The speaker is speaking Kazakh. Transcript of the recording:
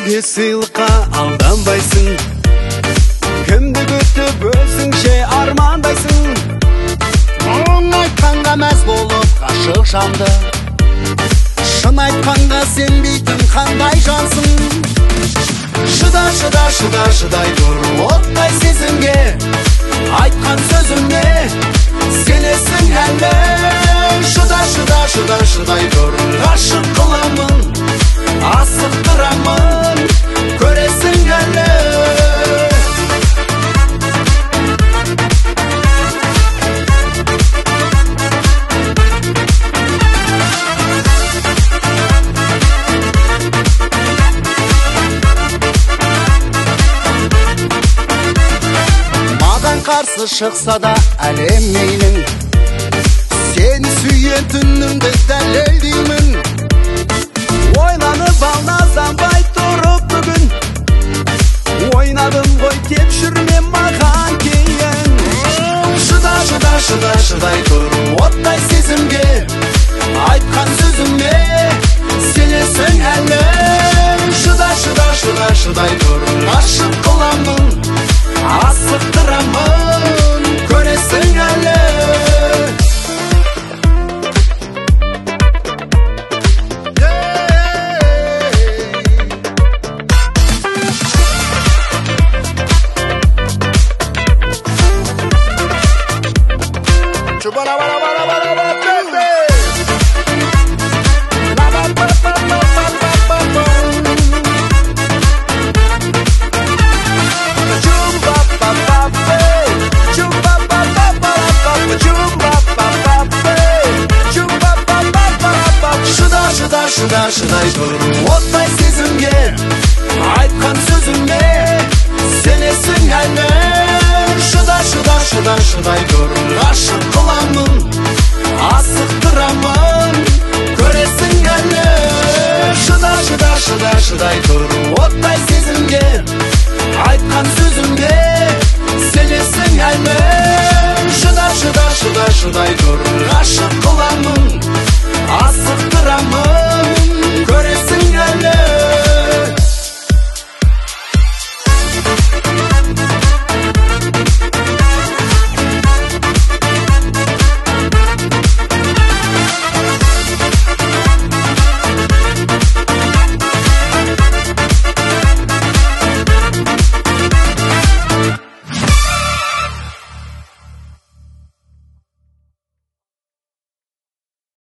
неге сыйлыққа алданбайсың? Кімді күтіп өзіңше армандайсың? Мұң айтқанға мәз болып ғашық жанды, шын айтқанға сенбейтін қандай жансың? Шыдай тұр оттай сезімге, айтқан сөзімне сенесің әлі? Шыдай тұр, ғашық қыламын, асықтырамын, көресің әлі? Қарсы шықса да әлем мейлің, сені сүйетінімді дәлелдеймін. Ойланып алназанбай тұрып бүгін, ойнадым ғой деп жүрме маған кейін. Шыдай тұр оттай сезімге, айтқан сөзіме сенесің әлі? Шыдай тұр, ғашық қыламын, асықтырамын, көресің әлі? Шыдай тұр оттай сезімге, айтқан сөзіме сенесің әлі? Шыдай тұр, ғашық қыламын, асықтырамын, көресің әлі? Шыдай тұр оттай сезімге, айтқан сөзіме сенесің әлі? Шыдай тұр, ғашық қыламын, асықтырамын,